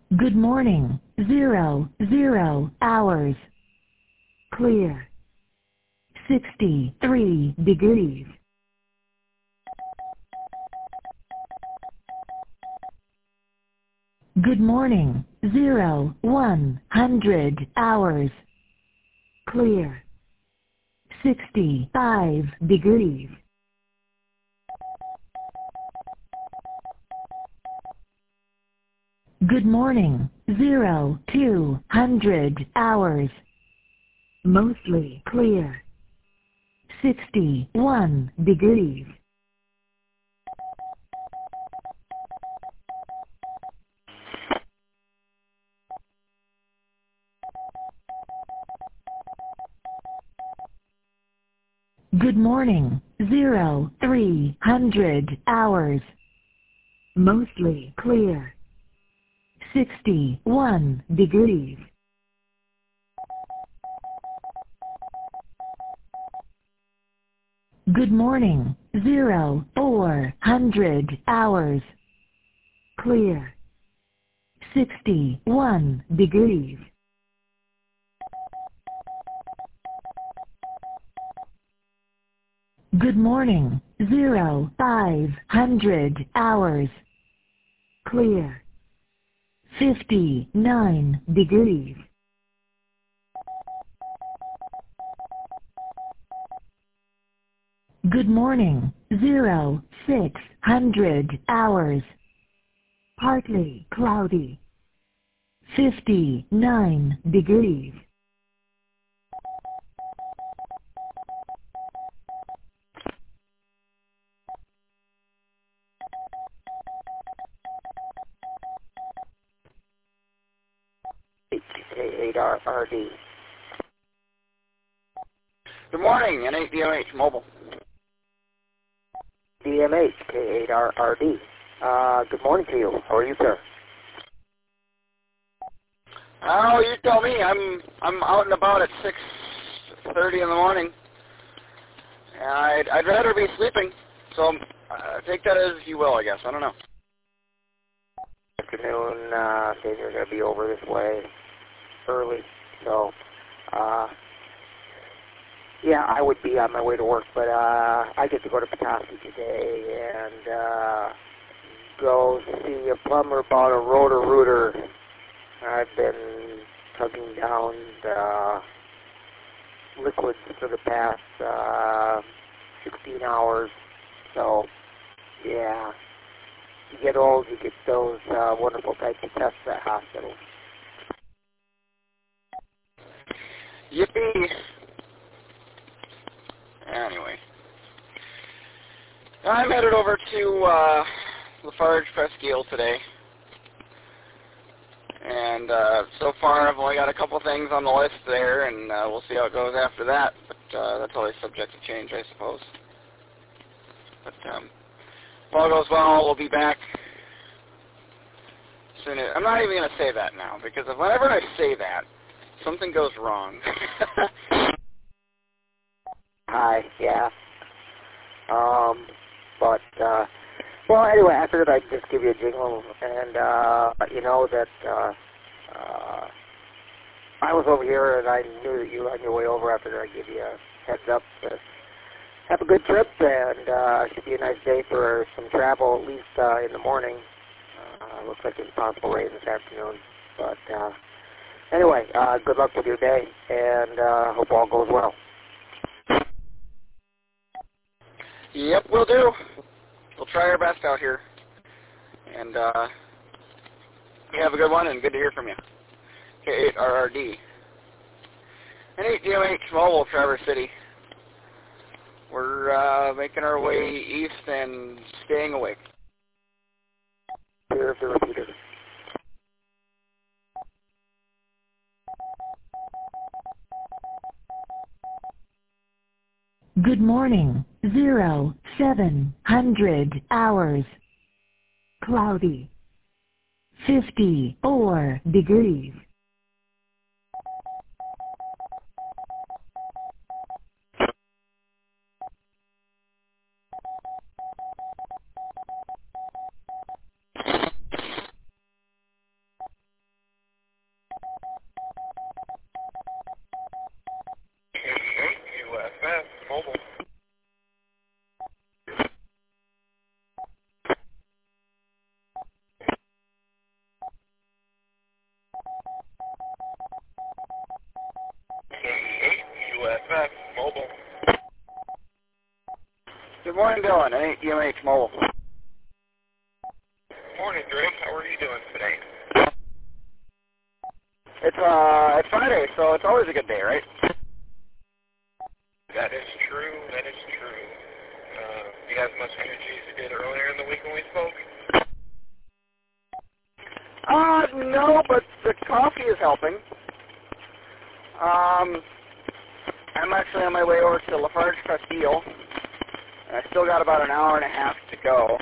Good morning. 00 hours. Clear. 63 degrees. Good morning. 100 hours. Clear. 65 degrees. Good morning. 200 hours. Mostly clear. 61 degrees. Good morning. 300 hours. Mostly clear. 61 degrees. Good morning. 400 hours. Clear. 61 degrees. Good morning. 500 hours. Clear. 59 degrees. Good morning. 600 hours. Partly cloudy. 59 degrees. K8RRD. Good morning, N8DMH Mobile. DMH, K8RRD. Good morning to you. How are you, sir? Oh, you tell me. I'm out and about at 6:30 in the morning. I'd rather be sleeping, so take that as you will, I guess. I don't know. Afternoon, things are going to be over this way early, so yeah, I would be on my way to work, but I get to go to Petoskey today and go see a plumber about a Roto-Rooter. I've been tugging down the liquids for the past 16 hours, so yeah, you get old, you get those wonderful types of tests at hospitals. Yippee! Anyway, I'm headed over to Lafarge Presqu'île today, and so far I've only got a couple things on the list there, and we'll see how it goes after that, but that's always subject to change, I suppose. But if all goes well, we'll be back soon. I'm not even going to say that now, because whenever I say that, something goes wrong. Hi, yeah. Well, anyway, I figured I'd just give you a jingle and let you know that I was over here and I knew that you were on your way over. I figured I'd give you a heads up to have a good trip, and it should be a nice day for some travel, at least in the morning. Looks like there's possible rain this afternoon. But anyway, good luck with your day, and hope all goes well. Yep, we'll do. We'll try our best out here. And you have a good one, and good to hear from you. K8RRD. N8DMH Mobile, Traverse City. We're making our way east and staying awake. Here the repeater. Good morning. 700 hours. Cloudy. 54 degrees. Morning, Dylan. UMH Mobile. Morning, Greg. How are you doing today? It's Friday, so it's always a good day, right? That is true. That is true. Do you have as much energy as you did earlier in the week when we spoke? No, but the coffee is helping. I'm actually on my way over to Lafarge Castile, and I still got about an hour and a half to go.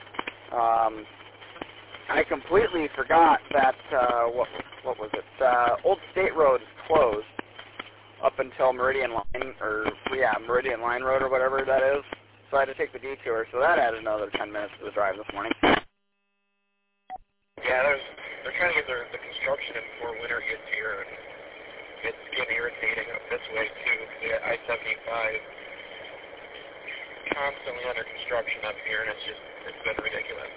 I completely forgot that, what was it? Old State Road is closed up until Meridian Line, Meridian Line Road or whatever that is. So I had to take the detour, so that added another 10 minutes to the drive this morning. Yeah, they're trying to get the construction in before winter gets here, and it's getting irritating up this way, too. The I-75 constantly under construction up here, and it's been ridiculous.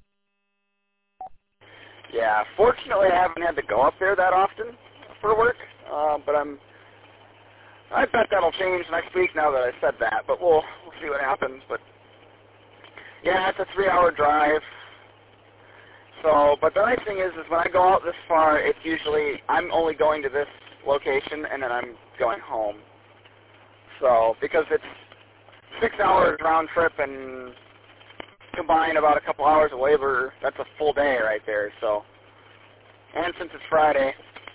Yeah, fortunately I haven't had to go up there that often for work, but I bet that'll change next week now that I said that, but we'll see what happens. But yeah, it's a 3-hour drive. So, but the nice thing is when I go out this far, it's usually, I'm only going to this location and then I'm going home. So, because it's 6 hours round trip and combine about a couple hours of labor, that's a full day right there. So, and since it's Friday,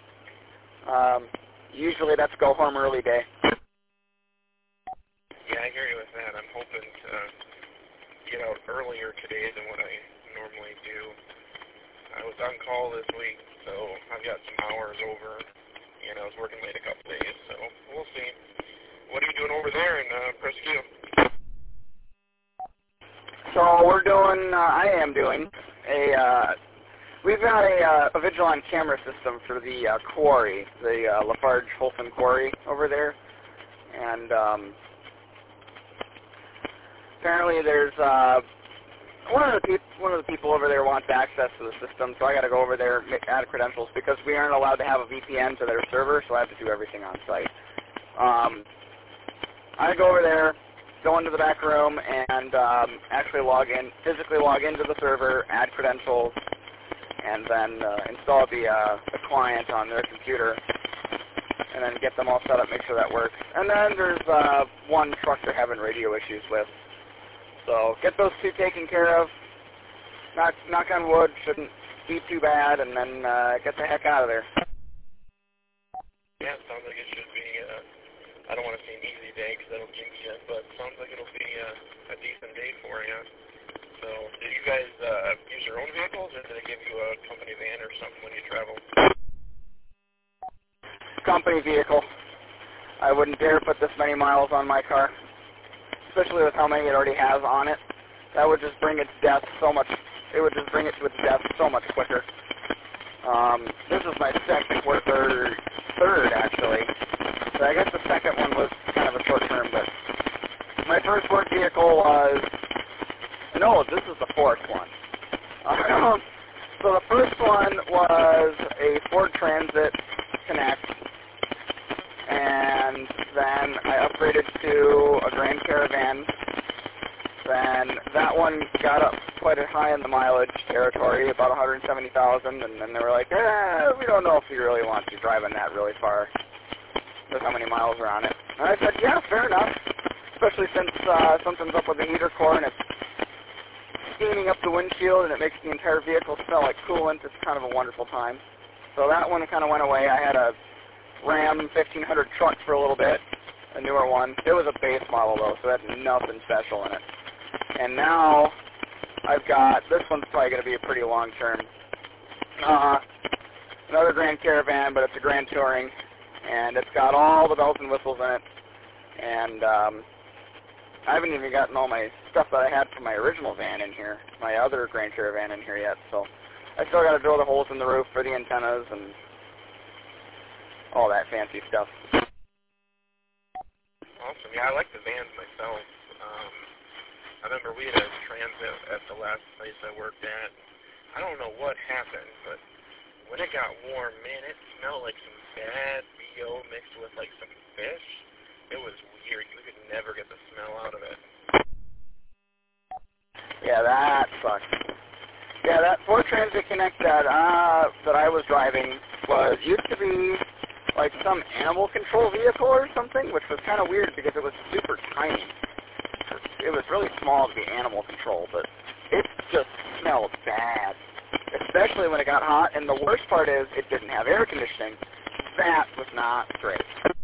usually that's go home early day. Yeah, I hear you with that. I'm hoping to get out earlier today than what I normally do. I was on call this week, so I've got some hours over, and I was working late a couple days, so we'll see. What are you doing over there in Presque? So I am doing we've got a Vigilon camera system for the quarry, the Lafarge Holson quarry over there, and apparently there's one of the people over there wants access to the system, so I got to go over there, add credentials because we aren't allowed to have a VPN to their server, so I have to do everything on site. I go over there, go into the back room, and actually physically log into the server, add credentials, and then install the client on their computer, and then get them all set up, make sure that works. And then there's one truck they're having radio issues with. So get those two taken care of, knock on wood, shouldn't be too bad, and then get the heck out of there. Yeah, it sounds like it should be, I don't want to say an easy day because that'll jinx you, but it sounds like it'll be a decent day for you. So, do you guys use your own vehicles, or do they give you a company van or something when you travel? Company vehicle. I wouldn't dare put this many miles on my car, especially with how many it already has on it. That would just bring its death so much. It would just bring it to its death so much quicker. This is my second or third actually. So I guess the second one was kind of a short term, but my first work vehicle was, no, this is the fourth one. So the first one was a Ford Transit Connect, and then I upgraded to a Grand Caravan. Then that one got up quite a high in the mileage territory, about 170,000, and then they were like, we don't know if you really want to drive in that really far with how many miles are on it. And I said, yeah, fair enough, especially since something's up with the heater core and it's steaming up the windshield and it makes the entire vehicle smell like coolant. It's kind of a wonderful time. So that one kind of went away. I had a Ram 1500 truck for a little bit, a newer one. It was a base model though, so it had nothing special in it. And now I've got, this one's probably going to be a pretty long term. Another Grand Caravan, but it's a Grand Touring, and it's got all the bells and whistles in it. And I haven't even gotten all my stuff that I had from my original van in here, my other Grand Caravan in here yet. So I still got to drill the holes in the roof for the antennas and all that fancy stuff. Awesome. Yeah, I like the vans myself. I remember we had a Transit at the last place I worked at. I don't know what happened, but when it got warm, man, it smelled like some bad BO mixed with like some fish. It was weird. You could never get the smell out of it. Yeah, that sucks. Yeah, that Ford Transit Connect that I was driving used to be like some animal control vehicle or something, which was kind of weird because it was super tiny. It was really small to be animal control, but it just smelled bad, especially when it got hot. And the worst part is it didn't have air conditioning. That was not great.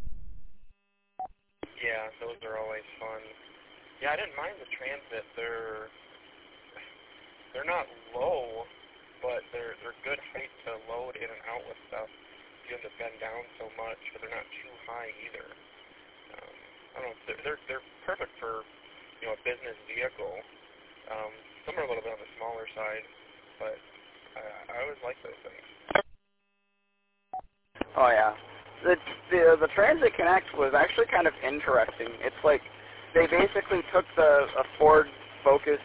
Yeah, those are always fun. Yeah, I didn't mind the Transit. They're not low, but they're good height to load in and out with stuff. You have to bend down so much, but they're not too high either. I don't know. They're perfect for a business vehicle. Some are a little bit on the smaller side, but I always like those things. Oh yeah, the Transit Connect was actually kind of interesting. It's like they basically took a Ford Focus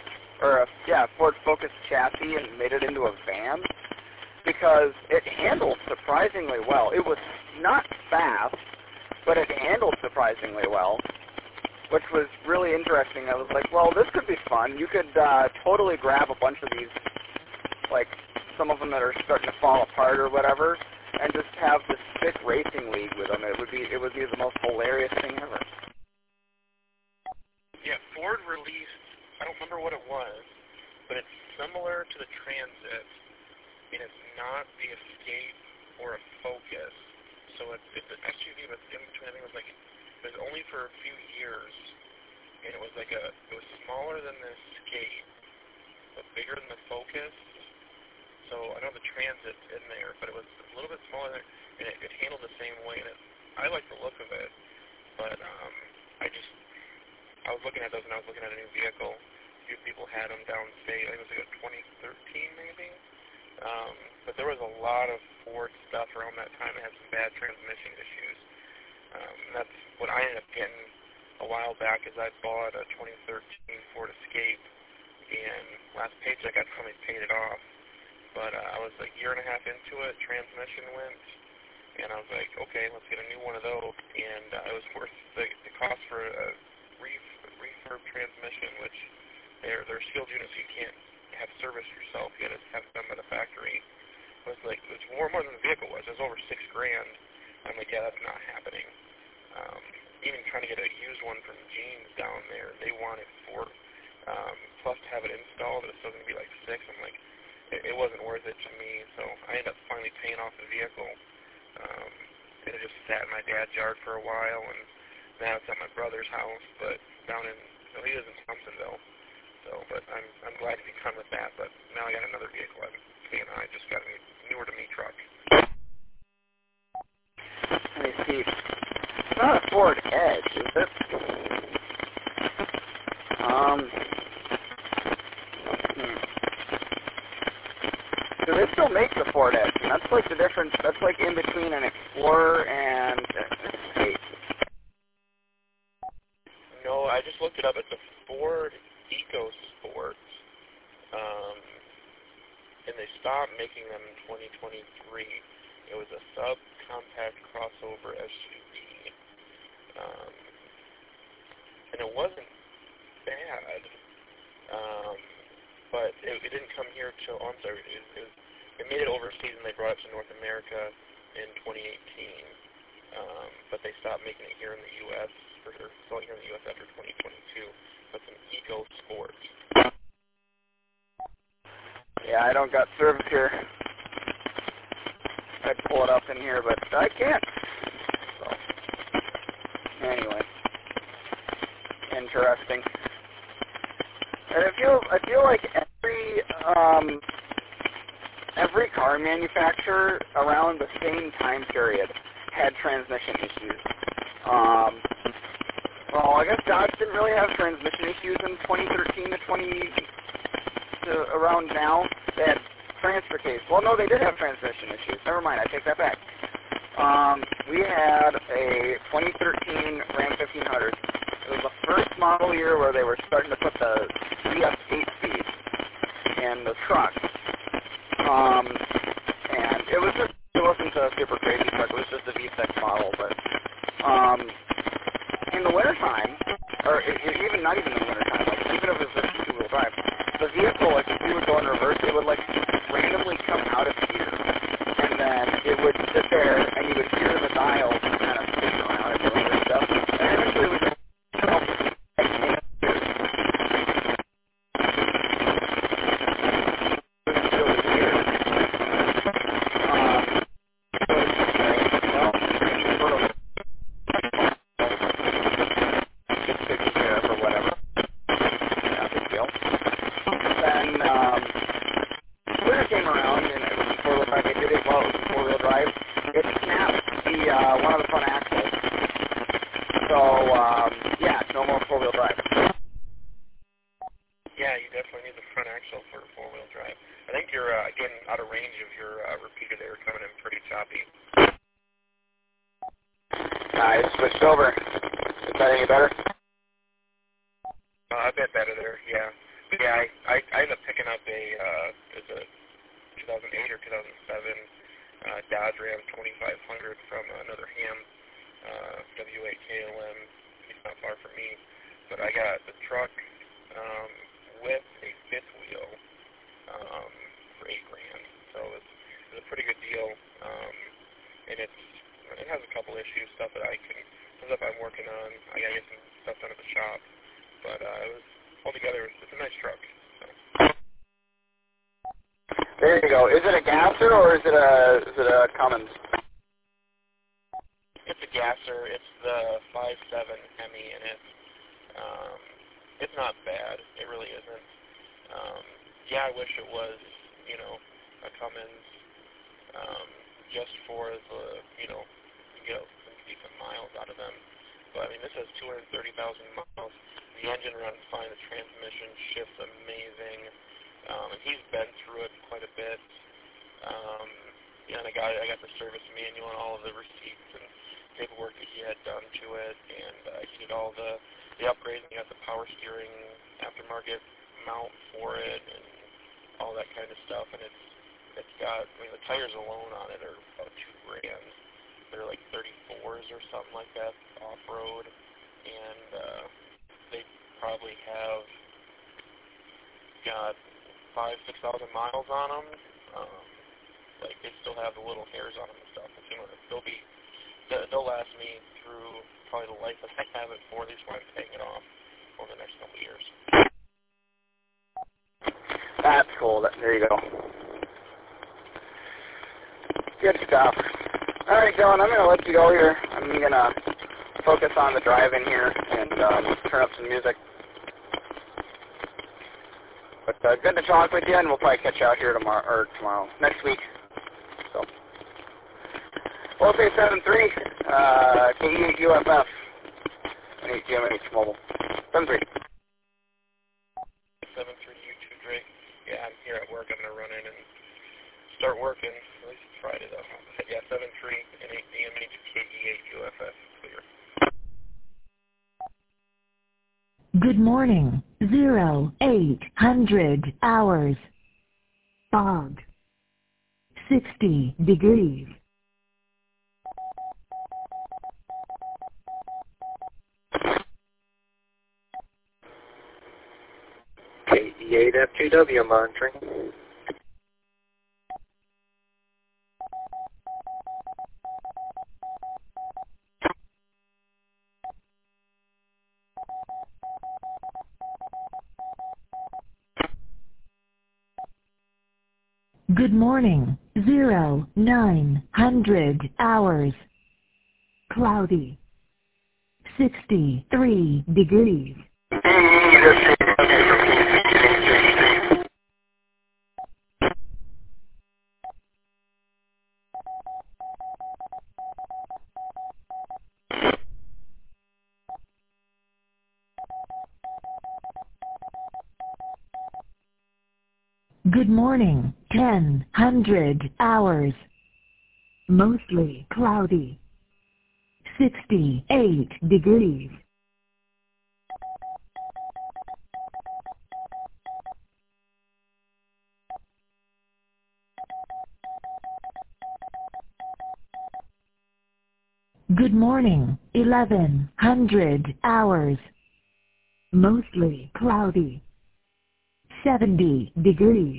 chassis and made it into a van because it handled surprisingly well. It was not fast, but it handled surprisingly well, which was really interesting. I was like, well, this could be fun. You could totally grab a bunch of these, like some of them that are starting to fall apart or whatever, and just have this sick racing league with them. It would be the most hilarious thing ever. Yeah, Ford released, I don't remember what it was, but it's similar to the Transit, and it's not the Escape or a Focus. So it's an SUV, but it's in between. I think it was only for a few years, and it was smaller than the Escape, but bigger than the Focus. So I know the Transit's in there, but it was a little bit smaller, and it handled the same way. And I like the look of it, but I was looking at those, and I was looking at a new vehicle. A few people had them downstate. I think it was like a 2013 maybe. But there was a lot of Ford stuff around that time that had some bad transmission issues. And that's what I ended up getting a while back is I bought a 2013 Ford Escape, and last paycheck I finally paid it off. But I was like a year and a half into it, transmission went, and I was like, okay, let's get a new one of those. And it was worth the cost for a refurb transmission, which they're sealed units, so you can't have service yourself. You got to have it done by the factory. It was more than the vehicle was. It was over $6,000. I'm like, yeah, that's not happening. Even trying to get a used one from Jeans down there, they wanted $4,000 plus to have it installed. It was still going to be like $6,000. I'm like, it wasn't worth it to me. So I ended up finally paying off the vehicle. And it just sat in my dad's yard for a while, and now it's at my brother's house, but down in he lives in Thompsonville. So, but I'm glad to be done with that. But now I got another vehicle. I just got a newer to me truck. Let me see. It's not a Ford Edge, is it? Do they still make the Ford Edge? And that's like the difference. That's like in between an Explorer and an Escape. No, I just looked it up. It's a Ford EcoSport, and they stopped making them in 2023. It was a subcompact crossover SUV, and it wasn't bad, but it didn't come here till, it made it overseas, and they brought it to North America in 2018, but they stopped making it here in the U.S., or selling here in the U.S. after 2022. That's an EcoSport. Yeah, I don't got service here. I'd pull it up in here, but I can't. So, anyway, interesting. And I feel like every car manufacturer around the same time period had transmission issues. Well, I guess Dodge didn't really have transmission issues in 2013 to around now. They had transfer case. Well, no, they did have transmission issues. Never mind, I take that back. We had a 2013 Ram 1500. It was the first model year where they were starting to put the ZF 8-speed in the truck. And it wasn't a super crazy truck. It was just a V6 model, but in the wintertime, or even not even in the wintertime, like even if it was just two-wheel drive, I did it while it was four-wheel drive. It snapped the one of the front axles. So, yeah, no more four-wheel drive. Yeah, you definitely need the front axle for four-wheel drive. I think you're getting out of range of your repeater there, coming in pretty choppy. I switched over. Is that any better? A bit better there, yeah. But yeah, I ended up picking up a 2008 or 2007 Dodge Ram 2500 from another ham, W8 KLM. He's not far from me. But I got the truck with a fifth wheel for $8,000. So it's a pretty good deal. And it has a couple issues, stuff that I'm working on. I gotta get some stuff done at the shop. But it was altogether, it's a nice truck. So. There you go. Is it a gasser or is it a Cummins? It's a gasser. It's the 5.7 Hemi, and it's not bad. It really isn't. Yeah, I wish it was, a Cummins, just for the, get some decent miles out of them. But I mean, this has 230,000 miles. The engine runs fine. The transmission shifts amazing. And he's been through it quite a bit. And I got the service manual and all of the receipts and paperwork that he had done to it. And he did all the upgrades. He got the power steering aftermarket mount for it and all that kind of stuff. And it's got, the tires alone on it are about $2,000. They're like 34s or something like that off-road. And they probably have got 5,000-6,000 miles on them. They still have the little hairs on them and stuff. They'll last me through probably the life that I have it for. At least when I'm paying it off over the next couple of years. That's cool. There you go. Good stuff. All right, Dylan, I'm going to let you go here. I'm going to focus on the drive-in here and turn up some music. But good to talk with you, and we'll probably catch you out here tomorrow, next week. So, we'll say 7-3, KE8 UFF, and GMH Mobile. 7-3. 7-3 U2 Drake. Yeah, I'm here at work. I'm going to run in and start working. At least it's Friday, though. But yeah, 7-3 and 8 GMH KE8 UFF. Clear. Good morning. 0800 hours. Fog. 60 degrees. KE8FGW monitoring. Good morning. 0900 hours. Cloudy. 63 degrees. Good morning. 1000 hours. Mostly cloudy. 68 degrees. Good morning. 1100 hours. Mostly cloudy. 70 degrees.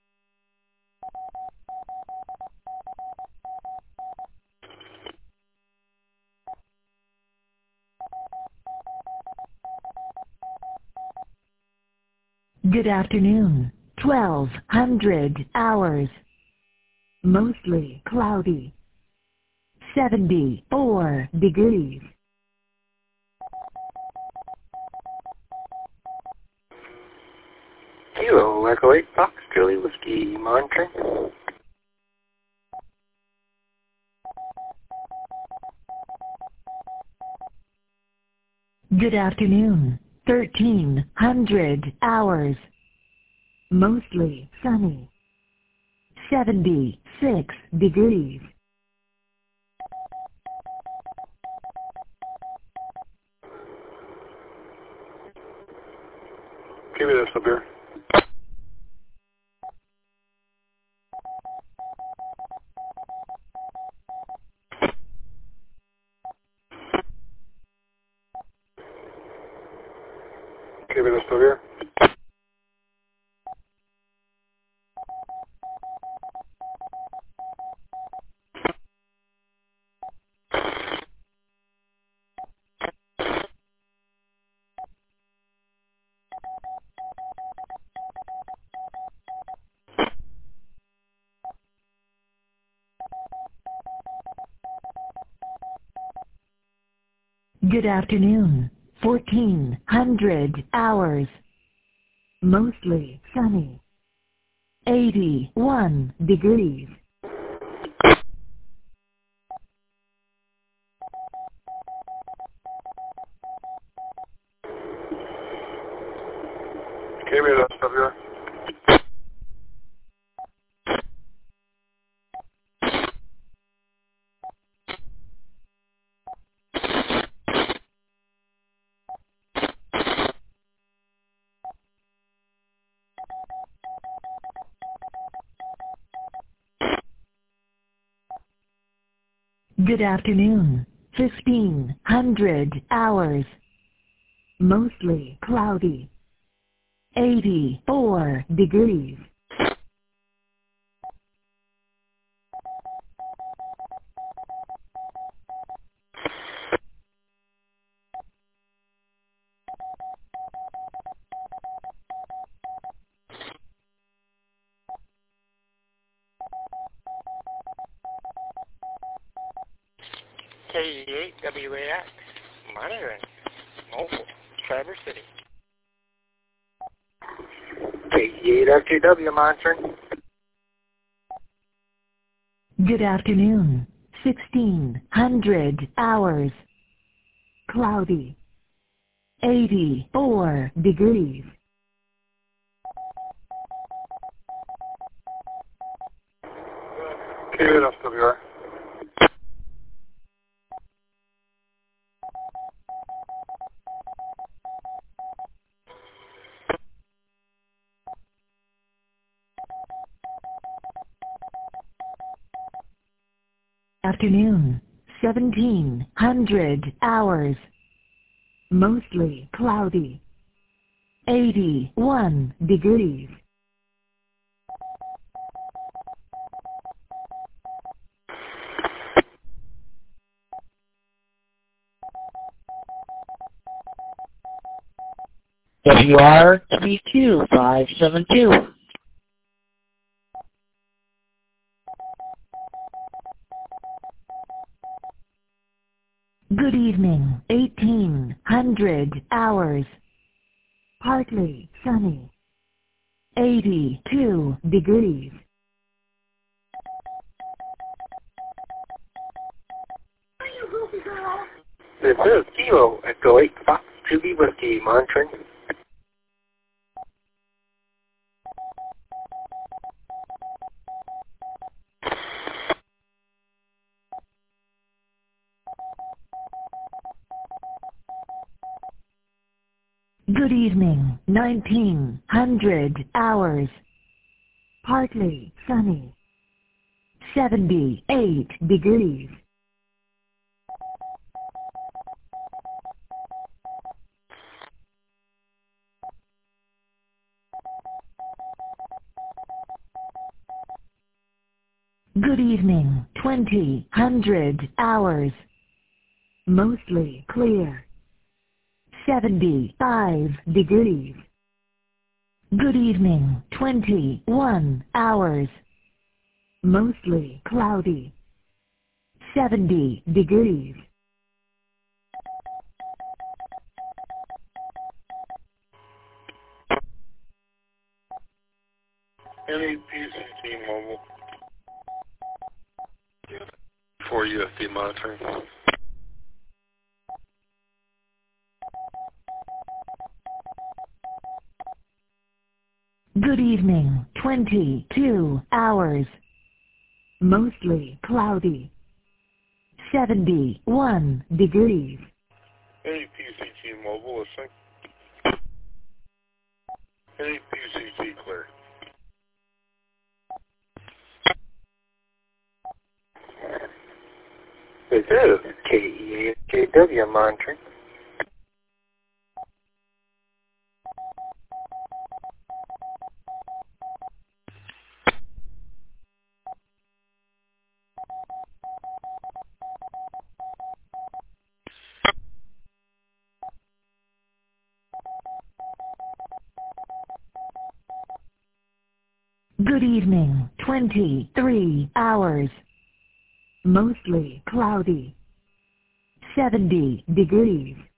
Good afternoon. 1200 hours. Mostly cloudy. 74 degrees. Kilo Echo 8 Fox Julie Whiskey monitoring. Good afternoon. 1300 hours. Mostly sunny. 76 degrees. Give me this up here. Give me this up here. Good afternoon. 1400 hours. Mostly sunny. 81 degrees. Give me this up here. Good afternoon. 1500 hours. Mostly cloudy. 84 degrees. KE8WAX, monitoring, mobile, Traverse City. KE8FTW, monitoring. Good afternoon. 1600 hours. Cloudy. 84 degrees. Give me this up here. Afternoon. 1700 hours. Mostly cloudy. 81 degrees. WR-22572. Good evening. 1800 hours. Partly sunny. 82 degrees. This is Kilo Echo 8 Fox 2B Whiskey, monitoring. Good evening. 1900 hours. Partly sunny. 78 degrees. Good evening. 2000 hours. Mostly clear. 75 degrees. Good evening. 21 hours. Mostly cloudy. 70 degrees. NAPCT mobile. 4 UFD monitoring. Good evening, 22 hours. Mostly cloudy. 71 degrees. Any PCT mobile, any PCT clear. This is KEAJW monitoring. Good evening, 23 hours. Mostly cloudy. 70 degrees.